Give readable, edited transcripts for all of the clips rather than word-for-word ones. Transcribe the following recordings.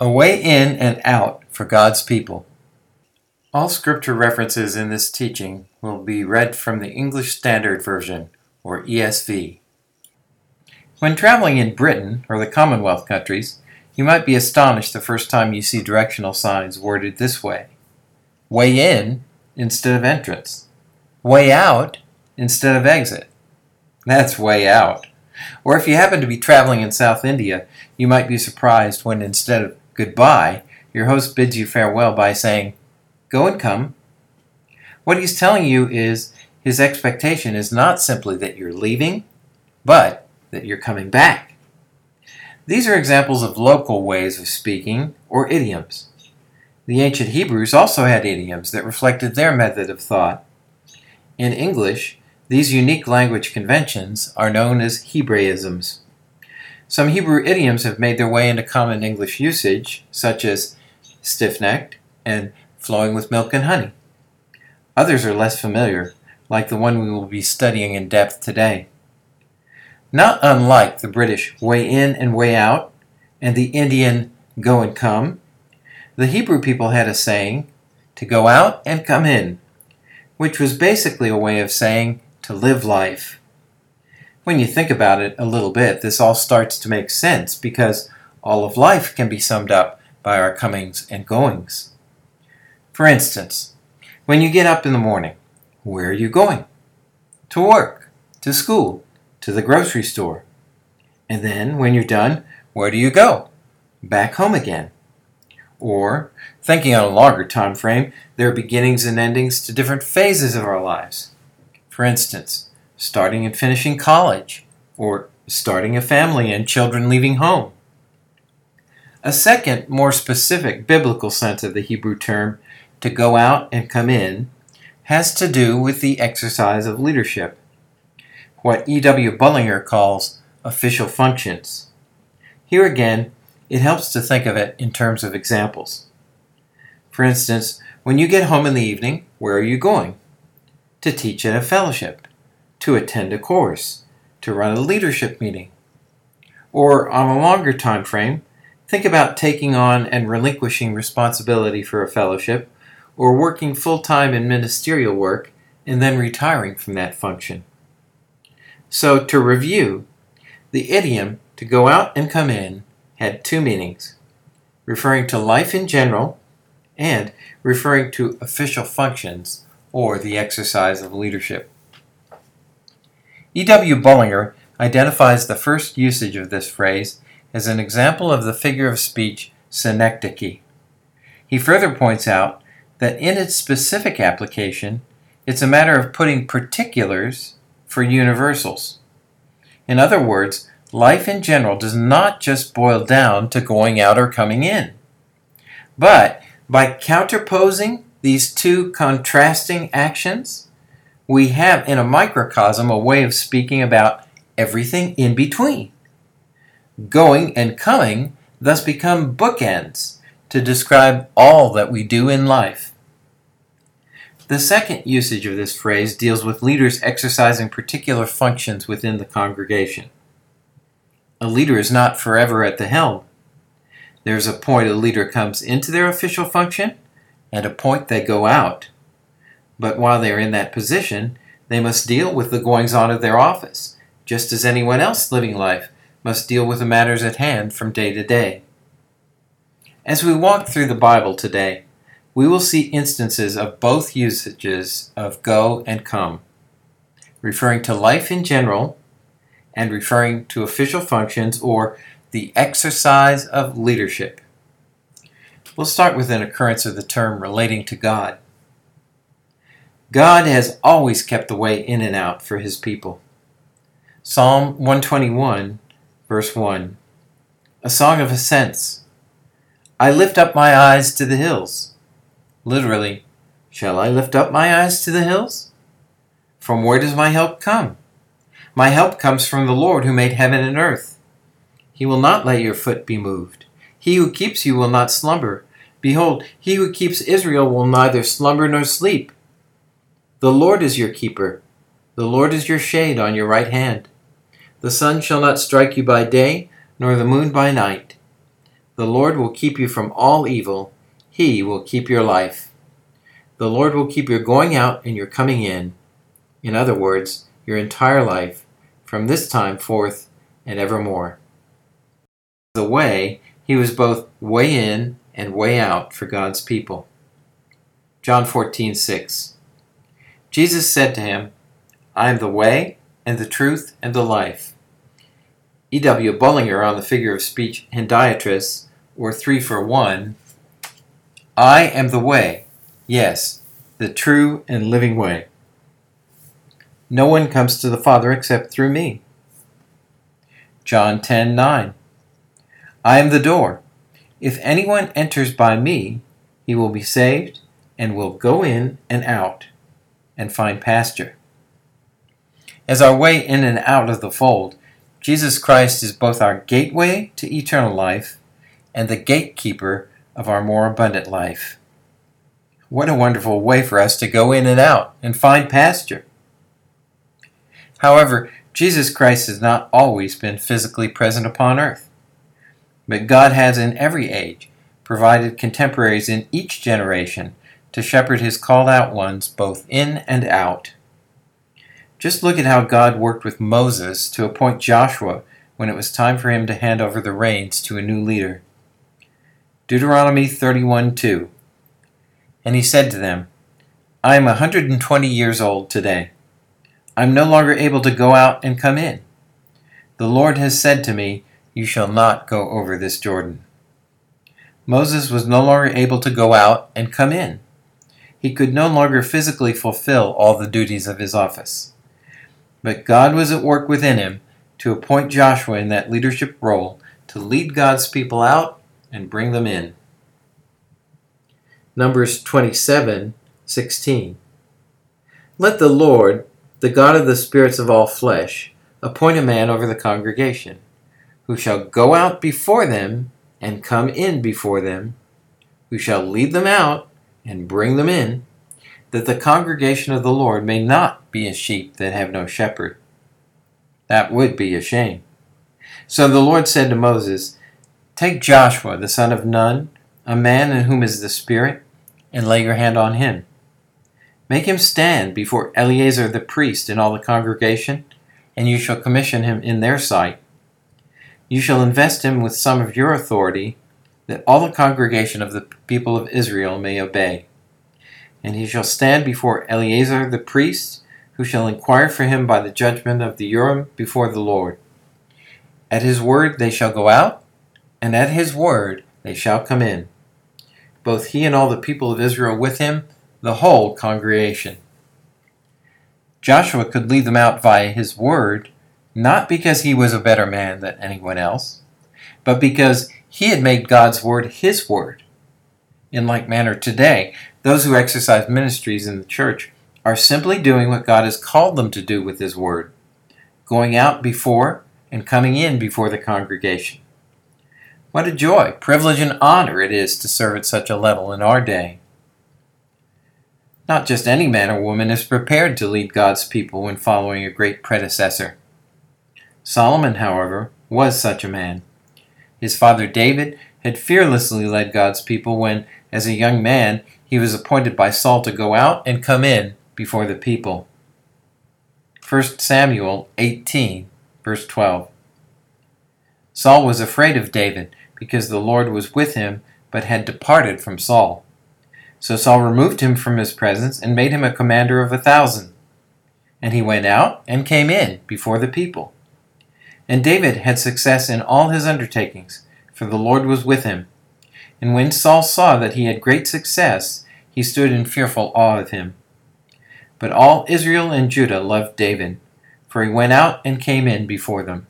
A way in and out for God's people. All scripture references in this teaching will be read from the English Standard Version, or ESV. When traveling in Britain or the Commonwealth countries, you might be astonished the first time you see directional signs worded this way. Way in instead of entrance. Way out instead of exit. That's way out. Or if you happen to be traveling in South India, you might be surprised when instead of goodbye, your host bids you farewell by saying, "Go and come." What he's telling you is his expectation is not simply that you're leaving, but that you're coming back. These are examples of local ways of speaking, or idioms. The ancient Hebrews also had idioms that reflected their method of thought. In English, these unique language conventions are known as Hebraisms. Some Hebrew idioms have made their way into common English usage, such as stiff-necked and flowing with milk and honey. Others are less familiar, like the one we will be studying in depth today. Not unlike the British way in and way out, and the Indian go and come, the Hebrew people had a saying, to go out and come in, which was basically a way of saying to live life. When you think about it a little bit, this all starts to make sense because all of life can be summed up by our comings and goings. For instance, when you get up in the morning, where are you going? To work, to school, to the grocery store. And then, when you're done, where do you go? Back home again. Or, thinking on a longer time frame, there are beginnings and endings to different phases of our lives. For instance, starting and finishing college, or starting a family and children leaving home. A second, more specific biblical sense of the Hebrew term, to go out and come in, has to do with the exercise of leadership, what E.W. Bullinger calls official functions. Here again, it helps to think of it in terms of examples. For instance, when you get home in the evening, where are you going? To teach at a fellowship, to attend a course, to run a leadership meeting. Or on a longer time frame, think about taking on and relinquishing responsibility for a fellowship, or working full-time in ministerial work and then retiring from that function. So to review, the idiom to go out and come in had two meanings, referring to life in general and referring to official functions or the exercise of leadership. E.W. Bullinger identifies the first usage of this phrase as an example of the figure of speech synecdoche. He further points out that in its specific application, it's a matter of putting particulars for universals. In other words, life in general does not just boil down to going out or coming in. But by counterposing these two contrasting actions, we have in a microcosm a way of speaking about everything in between. Going and coming thus become bookends to describe all that we do in life. The second usage of this phrase deals with leaders exercising particular functions within the congregation. A leader is not forever at the helm. There's a point a leader comes into their official function and a point they go out. But while they're in that position, they must deal with the goings-on of their office, just as anyone else living life must deal with the matters at hand from day to day. As we walk through the Bible today, we will see instances of both usages of go and come, referring to life in general and referring to official functions or the exercise of leadership. We'll start with an occurrence of the term relating to God. God has always kept the way in and out for his people. Psalm 121, verse 1. A song of ascents. I lift up my eyes to the hills. Literally, shall I lift up my eyes to the hills? From where does my help come? My help comes from the Lord who made heaven and earth. He will not let your foot be moved. He who keeps you will not slumber. Behold, he who keeps Israel will neither slumber nor sleep. The Lord is your keeper. The Lord is your shade on your right hand. The sun shall not strike you by day, nor the moon by night. The Lord will keep you from all evil. He will keep your life. The Lord will keep your going out and your coming in. In other words, your entire life, from this time forth and evermore. The way, he was both way in and way out for God's people. John 14:6. Jesus said to him, I am the way and the truth and the life. E.W. Bullinger on the figure of speech Hendiatris, or 3 for 1, I am the way, yes, the true and living way. No one comes to the Father except through me. John 10:9. I am the door. If anyone enters by me, he will be saved and will go in and out and find pasture. As our way in and out of the fold, Jesus Christ is both our gateway to eternal life and the gatekeeper of our more abundant life. What a wonderful way for us to go in and out and find pasture. However, Jesus Christ has not always been physically present upon earth. But God has in every age provided contemporaries in each generation to shepherd his called out ones both in and out. Just look at how God worked with Moses to appoint Joshua when it was time for him to hand over the reins to a new leader. Deuteronomy 31:2. And he said to them, I am 120 years old today. I am no longer able to go out and come in. The Lord has said to me, you shall not go over this Jordan. Moses was no longer able to go out and come in. He could no longer physically fulfill all the duties of his office. But God was at work within him to appoint Joshua in that leadership role to lead God's people out and bring them in. Numbers 27:16. Let the Lord, the God of the spirits of all flesh, appoint a man over the congregation, who shall go out before them and come in before them, who shall lead them out and bring them in, that the congregation of the Lord may not be as sheep that have no shepherd. That would be a shame. So the Lord said to Moses, take Joshua the son of Nun, a man in whom is the Spirit, and lay your hand on him. Make him stand before Eleazar the priest and all the congregation, and you shall commission him in their sight. You shall invest him with some of your authority, that all the congregation of the people of Israel may obey. And he shall stand before Eleazar the priest, who shall inquire for him by the judgment of the Urim before the Lord. At his word they shall go out, and at his word they shall come in, both he and all the people of Israel with him, the whole congregation. Joshua could lead them out via his word, not because he was a better man than anyone else, but because he had made God's word his word. In like manner today, those who exercise ministries in the church are simply doing what God has called them to do with his word, going out before and coming in before the congregation. What a joy, privilege, and honor it is to serve at such a level in our day. Not just any man or woman is prepared to lead God's people when following a great predecessor. Solomon, however, was such a man. His father David had fearlessly led God's people when, as a young man, he was appointed by Saul to go out and come in before the people. 1 Samuel 18, verse 12. Saul was afraid of David because the Lord was with him but had departed from Saul. So Saul removed him from his presence and made him a commander of 1,000. And he went out and came in before the people. And David had success in all his undertakings, for the Lord was with him. And when Saul saw that he had great success, he stood in fearful awe of him. But all Israel and Judah loved David, for he went out and came in before them.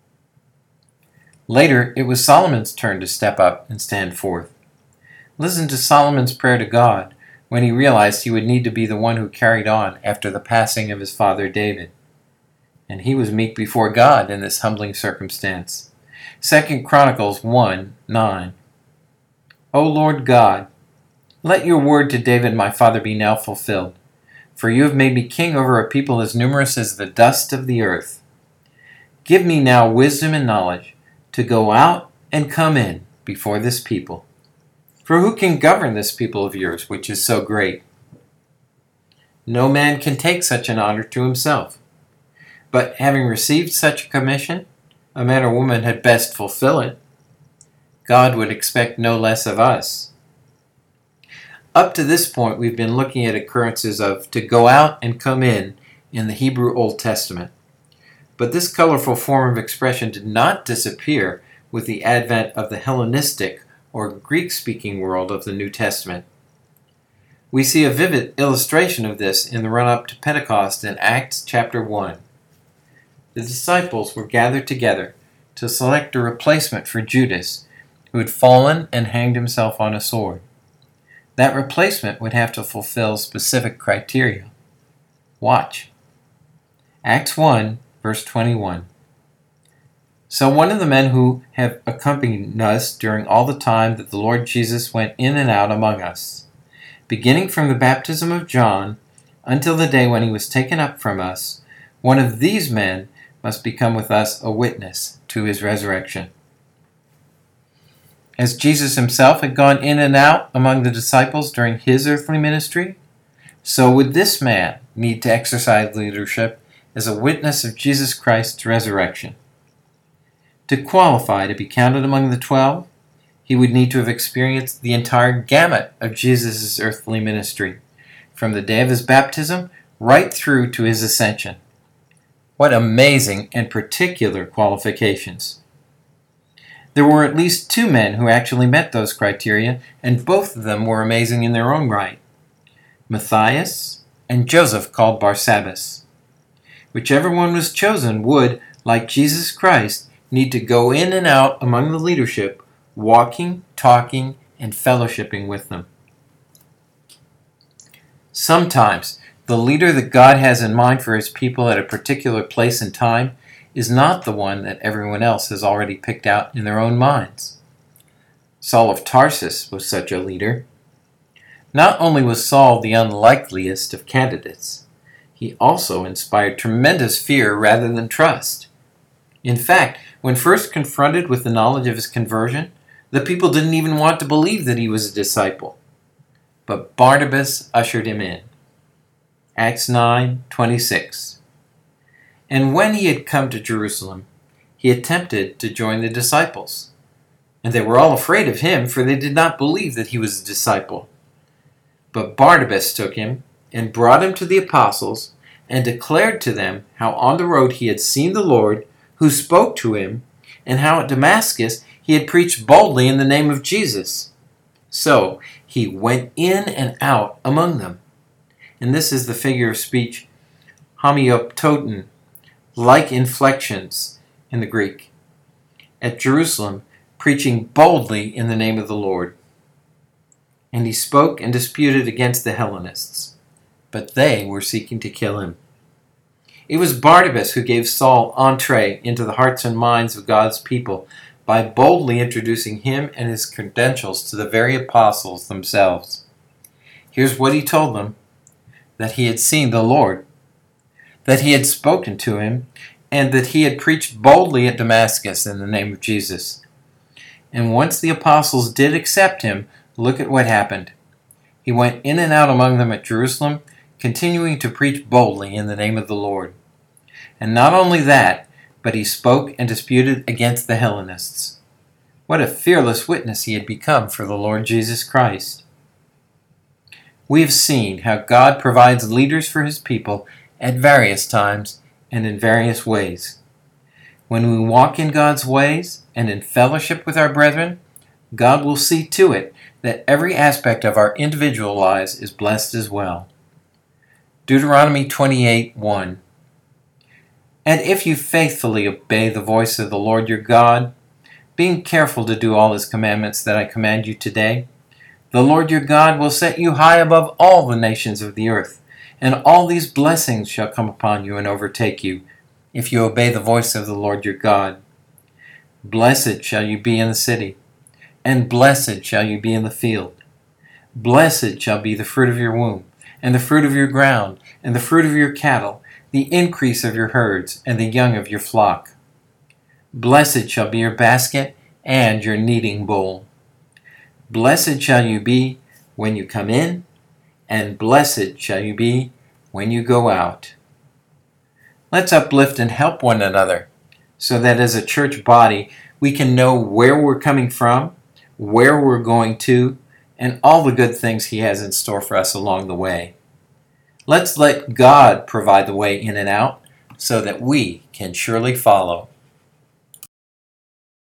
Later, it was Solomon's turn to step up and stand forth. Listen to Solomon's prayer to God when he realized he would need to be the one who carried on after the passing of his father David. And he was meek before God in this humbling circumstance. 2 Chronicles 1:9. O Lord God, let your word to David my father be now fulfilled, for you have made me king over a people as numerous as the dust of the earth. Give me now wisdom and knowledge to go out and come in before this people. For who can govern this people of yours, which is so great? No man can take such an honor to himself. But having received such a commission, a man or woman had best fulfill it. God would expect no less of us. Up to this point, we've been looking at occurrences of to go out and come in the Hebrew Old Testament. But this colorful form of expression did not disappear with the advent of the Hellenistic or Greek-speaking world of the New Testament. We see a vivid illustration of this in the run-up to Pentecost in Acts chapter 1. The disciples were gathered together to select a replacement for Judas, who had fallen and hanged himself on a sword. That replacement would have to fulfill specific criteria. Watch. Acts 1, verse 21. So one of the men who have accompanied us during all the time that the Lord Jesus went in and out among us, beginning from the baptism of John until the day when he was taken up from us, one of these men must become with us a witness to his resurrection. As Jesus himself had gone in and out among the disciples during his earthly ministry, so would this man need to exercise leadership as a witness of Jesus Christ's resurrection. To qualify to be counted among the 12, he would need to have experienced the entire gamut of Jesus' earthly ministry, from the day of his baptism right through to his ascension. What amazing and particular qualifications! There were at least 2 men who actually met those criteria, and both of them were amazing in their own right. Matthias and Joseph called Barsabbas. Whichever one was chosen would, like Jesus Christ, need to go in and out among the leadership, walking, talking, and fellowshipping with them. Sometimes, the leader that God has in mind for his people at a particular place and time is not the one that everyone else has already picked out in their own minds. Saul of Tarsus was such a leader. Not only was Saul the unlikeliest of candidates, he also inspired tremendous fear rather than trust. In fact, when first confronted with the knowledge of his conversion, the people didn't even want to believe that he was a disciple. But Barnabas ushered him in. Acts 9:26. And when he had come to Jerusalem, he attempted to join the disciples. And they were all afraid of him, for they did not believe that he was a disciple. But Barnabas took him and brought him to the apostles and declared to them how on the road he had seen the Lord, who spoke to him, and how at Damascus he had preached boldly in the name of Jesus. So he went in and out among them. And this is the figure of speech homeoptoton, like inflections in the Greek. At Jerusalem, preaching boldly in the name of the Lord. And he spoke and disputed against the Hellenists, but they were seeking to kill him. It was Barnabas who gave Saul entree into the hearts and minds of God's people by boldly introducing him and his credentials to the very apostles themselves. Here's what he told them: that he had seen the Lord, that he had spoken to him, and that he had preached boldly at Damascus in the name of Jesus. And once the apostles did accept him, look at what happened. He went in and out among them at Jerusalem, continuing to preach boldly in the name of the Lord. And not only that, but he spoke and disputed against the Hellenists. What a fearless witness he had become for the Lord Jesus Christ. We have seen how God provides leaders for his people at various times and in various ways. When we walk in God's ways and in fellowship with our brethren, God will see to it that every aspect of our individual lives is blessed as well. Deuteronomy 28:1. And if you faithfully obey the voice of the Lord your God, being careful to do all his commandments that I command you today, the Lord your God will set you high above all the nations of the earth, and all these blessings shall come upon you and overtake you, if you obey the voice of the Lord your God. Blessed shall you be in the city, and blessed shall you be in the field. Blessed shall be the fruit of your womb, and the fruit of your ground, and the fruit of your cattle, the increase of your herds, and the young of your flock. Blessed shall be your basket and your kneading bowl. Blessed shall you be when you come in, and blessed shall you be when you go out. Let's uplift and help one another so that as a church body we can know where we're coming from, where we're going to, and all the good things He has in store for us along the way. Let's let God provide the way in and out so that we can surely follow.